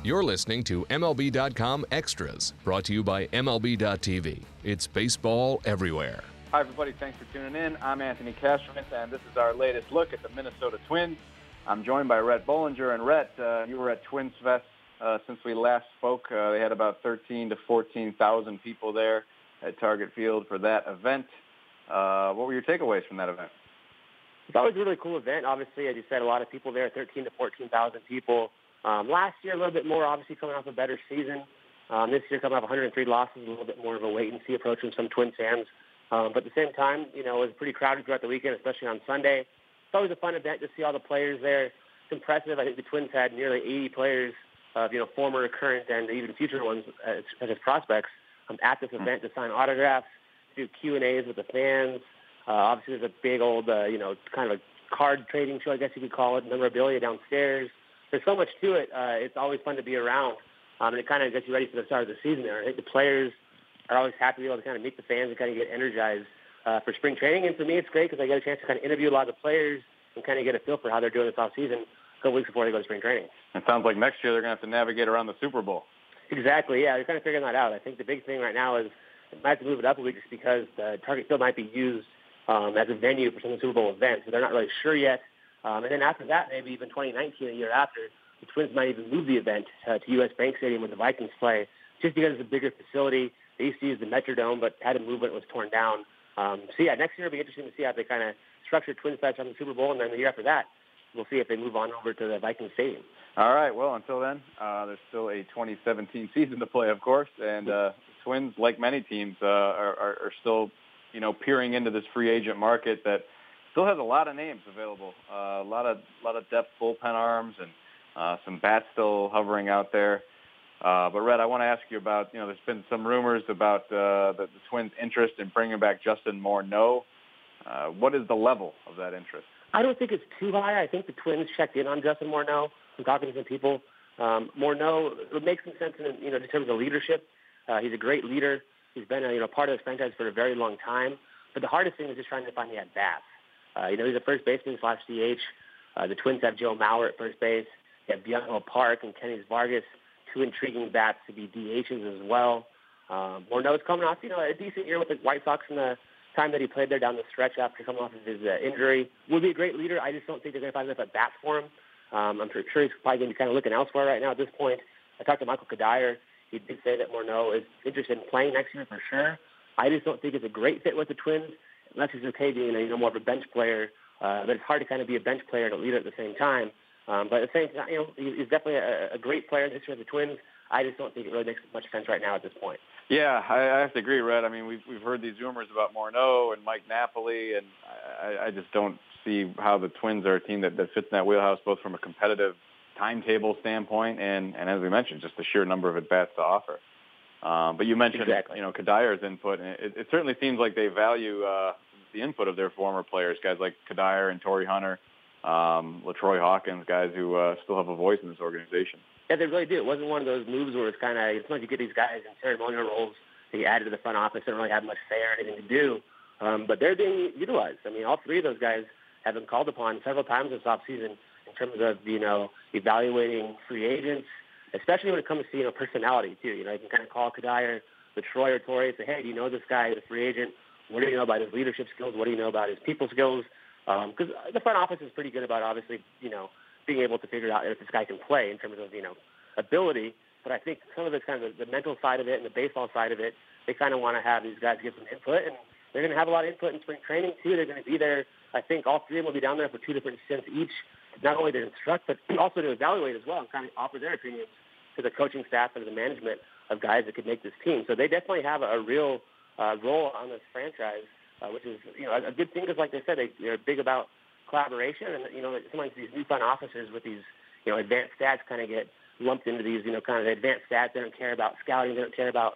You're listening to MLB.com Extras, brought to you by MLB.tv. It's baseball everywhere. Hi, everybody. Thanks for tuning in. I'm Anthony Castrovitz, and this is our latest look at the Minnesota Twins. I'm joined by Rhett Bollinger. And Rhett, you were at Twins Fest since we last spoke. They had about 13,000 to 14,000 people there at Target Field for that event. What were your takeaways from that event? It's always a really cool event. Obviously, as you said, a lot of people there, 13,000 to 14,000 people. Last year, a little bit more, obviously coming off a better season. This year, coming off 103 losses, a little bit more of a wait-and-see approach from some Twins fans. But at the same time, it was pretty crowded throughout the weekend, especially on Sunday. It's always a fun event to see all the players there. It's impressive. I think the Twins had nearly 80 players, former, current, and even future ones as prospects at this event to sign autographs, do Q&As with the fans. Obviously, there's a big old, kind of a card trading show, I guess you could call it, memorabilia downstairs. There's so much to it. It's always fun to be around, and it kind of gets you ready for the start of the season there. I think the players are always happy to be able to kind of meet the fans and kind of get energized for spring training. And for me, it's great because I get a chance to kind of interview a lot of the players and kind of get a feel for how they're doing this offseason a couple weeks before they go to spring training. It sounds like next year they're going to have to navigate around the Super Bowl. Exactly, yeah. They're kind of figuring that out. I think the big thing right now is they might have to move it up a week just because the Target Field might be used as a venue for some of the Super Bowl events. So they're not really sure yet. And then after that, maybe even 2019, a year after, the Twins might even move the event to U.S. Bank Stadium where the Vikings play, just because it's a bigger facility. They used to use the Metrodome, but had to move when it was torn down. Next year it'll be interesting to see how they kind of structure Twins Fest on the Super Bowl, and then the year after that, we'll see if they move on over to the Vikings Stadium. All right. Well, until then, there's still a 2017 season to play, of course, and the Twins, like many teams, are still, peering into this free agent market that still has a lot of names available, a lot of depth bullpen arms, and some bats still hovering out there. But, Rhett, I want to ask you about, there's been some rumors about the Twins' interest in bringing back Justin Morneau. What is the level of that interest? I don't think it's too high. I think the Twins checked in on Justin Morneau. I'm talking to some people. Morneau, it makes some sense in terms of leadership. He's a great leader. He's been part of this franchise for a very long time. But the hardest thing is just trying to find the at-bats. He's a first baseman / DH. The Twins have Joe Mauer at first base. They have Bianco Park and Kenny Vargas, two intriguing bats to be DHs as well. Morneau's coming off, a decent year with the White Sox in the time that he played there down the stretch after coming off of his injury. Will be a great leader. I just don't think they're going to find enough at bats for him. I'm sure he's probably going to be kind of looking elsewhere right now at this point. I talked to Michael Kadire. He did say that Morneau is interested in playing next year for sure. I just don't think it's a great fit with the Twins unless he's okay being more of a bench player. But it's hard to kind of be a bench player and a leader at the same time. But at the same time, he's definitely a great player in the history of the Twins. I just don't think it really makes much sense right now at this point. Yeah, I have to agree, Rhett. I mean, we've heard these rumors about Morneau and Mike Napoli, and I just don't see how the Twins are a team that fits in that wheelhouse, both from a competitive timetable standpoint and as we mentioned, just the sheer number of at-bats to offer. But you mentioned, exactly. Kadire's input, and it certainly seems like they value the input of their former players, guys like Kadire and Torrey Hunter, LaTroy Hawkins, guys who still have a voice in this organization. Yeah, they really do. It wasn't one of those moves where it's kind of, it's like you get these guys in ceremonial roles that you added to the front office, don't really have much say or anything to do. But they're being utilized. I mean, all three of those guys have been called upon several times this offseason in terms of, evaluating free agents, especially when it comes to, personality, too. You can kind of call Kadire, LaTroy, or Torrey and say, hey, do you know this guy, the free agent? What do you know about his leadership skills? What do you know about his people skills? Because the front office is pretty good about, obviously, being able to figure out if this guy can play in terms of, ability. But I think some of it's kind of the mental side of it and the baseball side of it. They kind of want to have these guys give some input, and they're going to have a lot of input in spring training, too. They're going to be there. I think all three of them will be down there for two different stints each, not only to instruct, but also to evaluate as well and kind of offer their opinions to the coaching staff and the management of guys that could make this team. So they definitely have a real role on this franchise, which is, a good thing because, like they said, they're big about collaboration. And, sometimes these new front offices with these, advanced stats kind of get lumped into these, kind of advanced stats. They don't care about scouting. They don't care about,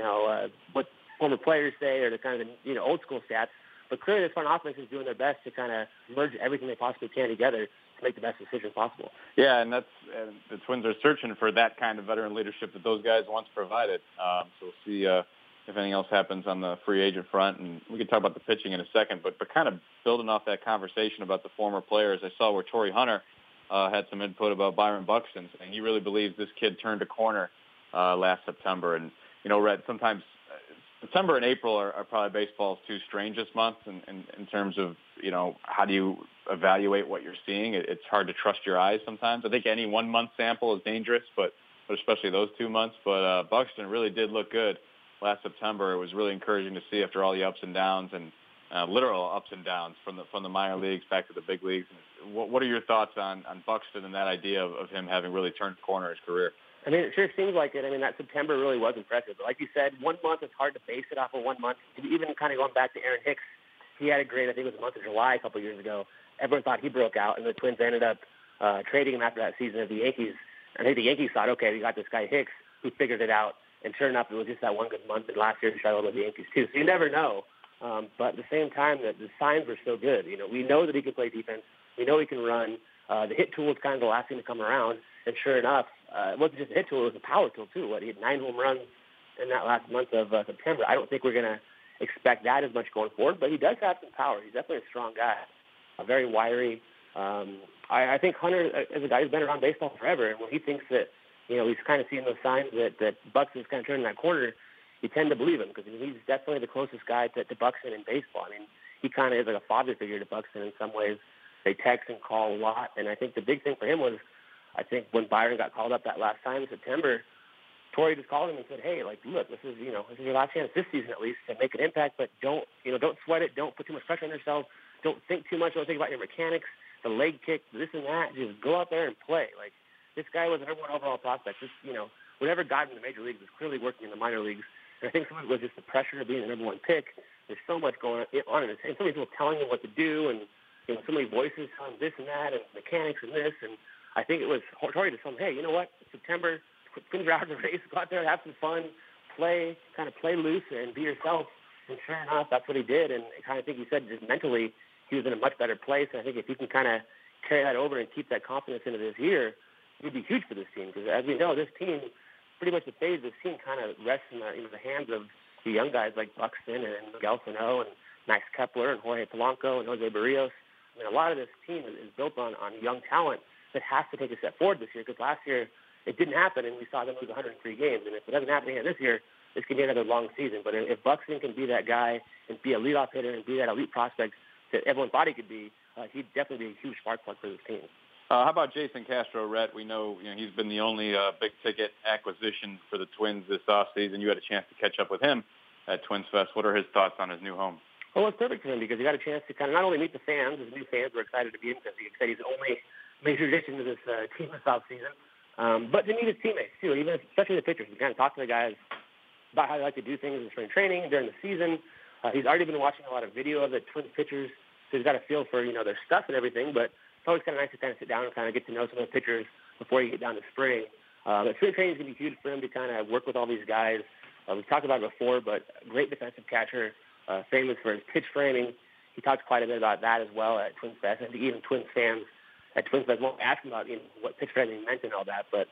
what former players say or the kind of, old school stats. But clearly this front office is doing their best to kind of merge everything they possibly can together to make the best decision possible. Yeah, and the Twins are searching for that kind of veteran leadership that those guys once provided. So we'll see if anything else happens on the free agent front. And we can talk about the pitching in a second, but kind of building off that conversation about the former players, I saw where Torrey Hunter had some input about Byron Buxton, saying he really believes this kid turned a corner last September. And, Rhett, sometimes September and April are probably baseball's two strangest months in terms of, how do you evaluate what you're seeing? It's hard to trust your eyes sometimes. I think any 1 month sample is dangerous, but especially those 2 months. But Buxton really did look good last September. It was really encouraging to see after all the ups and downs and literal ups and downs from the minor leagues back to the big leagues. What are your thoughts on Buxton and that idea of him having really turned the corner in his career? I mean, it sure seems like it. I mean, that September really was impressive. But like you said, 1 month, it's hard to base it off of 1 month. Even kind of going back to Aaron Hicks, he had a great, I think it was the month of July a couple of years ago. Everyone thought he broke out, and the Twins ended up trading him after that season of the Yankees. I think the Yankees thought, okay, we got this guy Hicks who figured it out. And sure enough, it was just that one good month. And last year, he struggled with the Yankees too. So you never know. But at the same time, the signs were so good. We know that he can play defense. We know he can run. The hit tool was kind of the last thing to come around. And sure enough, it wasn't just a hit tool, it was a power tool too. He had 9 home runs in that last month of September. I don't think we're going to expect that as much going forward, but he does have some power. He's definitely a strong guy, very wiry. I think Hunter is a guy who's been around baseball forever, and when he thinks that, he's kind of seeing those signs that Buxton's kind of turning that corner, you tend to believe him because he's definitely the closest guy to Buxton in baseball. I mean, he kind of is like a father figure to Buxton in some ways. They text and call a lot, and I think the big thing for him was, I think when Byron got called up that last time in September, Torrey just called him and said, "Hey, look, this is your last chance this season at least to make an impact, but don't sweat it. Don't put too much pressure on yourself. Don't think too much. Don't think about your mechanics, the leg kick, this and that. Just go out there and play." This guy was an number 1 overall prospect. Whatever got him in the major leagues was clearly working in the minor leagues. And I think some of it was just the pressure of being the number 1 pick. There's so much going on, and so many people telling him what to do, and so many voices telling him this and that, and mechanics and this. And I think it was Torrey to tell him, "Hey, you know what? It's September. Things are out of the race. Go out there, have some fun, play loose, and be yourself." And sure enough, that's what he did. And I kind of think he said just mentally he was in a much better place. And I think if he can kind of carry that over and keep that confidence into this year, it would be huge for this team. Because as we know, this team, pretty much the phase of this team kind of rests in the hands of the young guys like Buxton and Miguel Sano and Max Kepler and Jorge Polanco and Jose Barrios. I mean, a lot of this team is built on young talent that has to take a step forward this year, because last year it didn't happen and we saw them lose 103 games. And if it doesn't happen again this year, this could be another long season. But if Buxton can be that guy and be a leadoff hitter and be that elite prospect that everyone thought he could be, he'd definitely be a huge spark plug for this team. How about Jason Castro, Rhett? We know, he's been the only big-ticket acquisition for the Twins this offseason. You had a chance to catch up with him at Twins Fest. What are his thoughts on his new home? Well, it's perfect for him because he got a chance to kind of not only meet the fans, his new fans were excited to be in because he said he's the only major addition to this team this offseason, but to meet his teammates, too, even especially the pitchers. He kind of talked to the guys about how they like to do things in spring training during the season. He's already been watching a lot of video of the Twins pitchers, so he's got a feel for, their stuff and everything, but it's always kind of nice to kind of sit down and kind of get to know some of the pitchers before you get down to spring. But spring training is going to be huge for him to kind of work with all these guys. We've talked about it before, but great defensive catcher, famous for his pitch framing. He talks quite a bit about that as well at Twins Fest. I think even Twins fans at Twins Fest won't ask him about what pitch framing meant and all that, but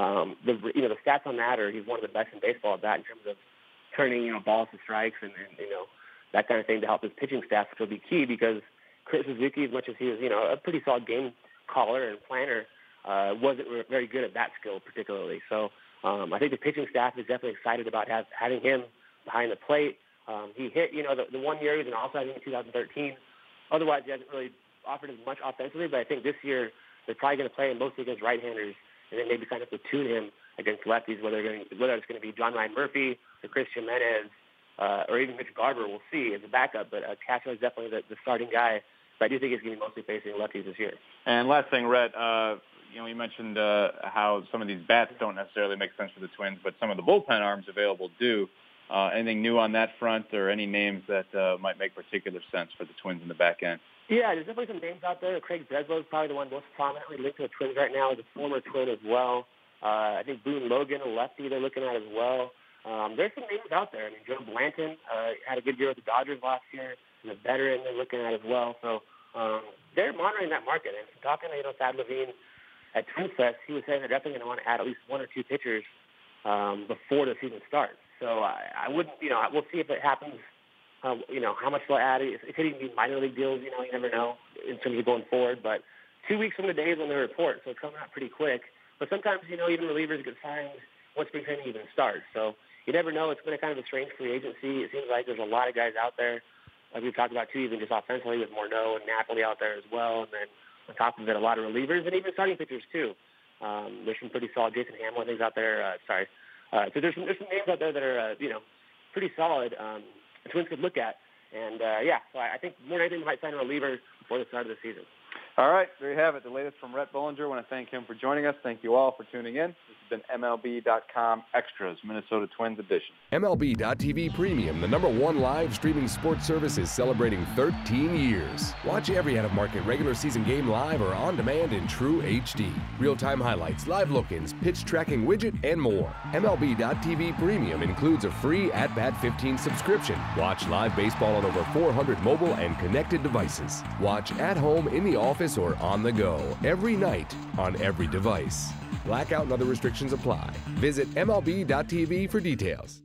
the stats on that are he's one of the best in baseball at that in terms of turning balls to strikes and that kind of thing to help his pitching staff, which will be key because Kurt Suzuki, as much as he was a pretty solid game caller and planner, wasn't very good at that skill particularly. So I think the pitching staff is definitely excited about having him behind the plate. He hit the 1 year he was an All-Star in 2013. Otherwise, he hasn't really offered as much offensively, but I think this year they're probably going to play him mostly against right-handers and then maybe kind of platoon him against lefties, whether it's going to be John Ryan Murphy or Chris Jimenez or even Mitch Garber. We'll see as a backup, but Castro is definitely the starting guy. But I do think he's going to be mostly facing lefties this year. And last thing, Rhett, you mentioned how some of these bats don't necessarily make sense for the Twins, but some of the bullpen arms available do. Anything new on that front or any names that might make particular sense for the Twins in the back end? Yeah, there's definitely some names out there. Craig Breslow is probably the one most prominently linked to the Twins right now as a former Twin as well. I think Boone Logan, a lefty, they're looking at as well. There's some names out there. I mean, Joe Blanton had a good year with the Dodgers last year. He's a veteran they're looking at as well. So they're monitoring that market. And talking to Thad Levine at Twins Fest, he was saying they're definitely going to want to add at least 1 or 2 pitchers before the season starts. So I wouldn't, we'll see if it happens. How much they'll add. It could even be minor league deals. You never know in terms of going forward. But 2 weeks from the day when they report, so it's coming out pretty quick. But sometimes, even relievers get signed once spring training even starts. So you never know. It's been a kind of a strange free agency. It seems like there's a lot of guys out there, like we've talked about too, even just offensively with Morneau and Napoli out there as well. And then on top of it, a lot of relievers and even starting pitchers too. There's some pretty solid Jason Hamlin things out there. So there's some names out there that are, pretty solid. The Twins could look at. And, so I think more than anything, we might sign a reliever before the start of the season. All right, there you have it, the latest from Rhett Bollinger. I want to thank him for joining us. Thank you all for tuning in. This has been MLB.com Extras, Minnesota Twins edition. MLB.TV Premium, the #1 live streaming sports service, is celebrating 13 years. Watch every out-of-market regular season game live or on demand in true HD. Real-time highlights, live look-ins, pitch tracking widget, and more. MLB.TV Premium includes a free At-Bat 15 subscription. Watch live baseball on over 400 mobile and connected devices. Watch at home, in the office, or on the go, every night, on every device. Blackout and other restrictions apply. Visit MLB.TV for details.